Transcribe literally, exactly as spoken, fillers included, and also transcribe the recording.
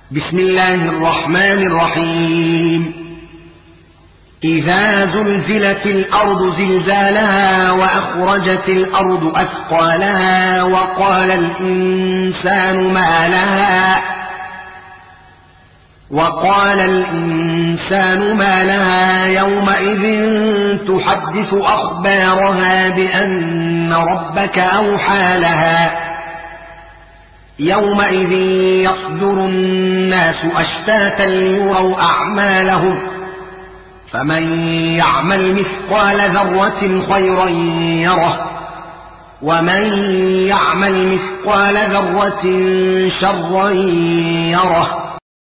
بسم الله الرحمن الرحيم إذا زلزلت الأرض زلزالها وأخرجت الأرض أثقالها وقال الإنسان ما لها وقال الإنسان ما لها يومئذ تحدث أخبارها بأن ربك أوحى لها يومئذ يصدر الناس أشتاتا ليروا أعمالهم فمن يعمل مثقال ذرة خيرا يره ومن يعمل مثقال ذرة شرا يره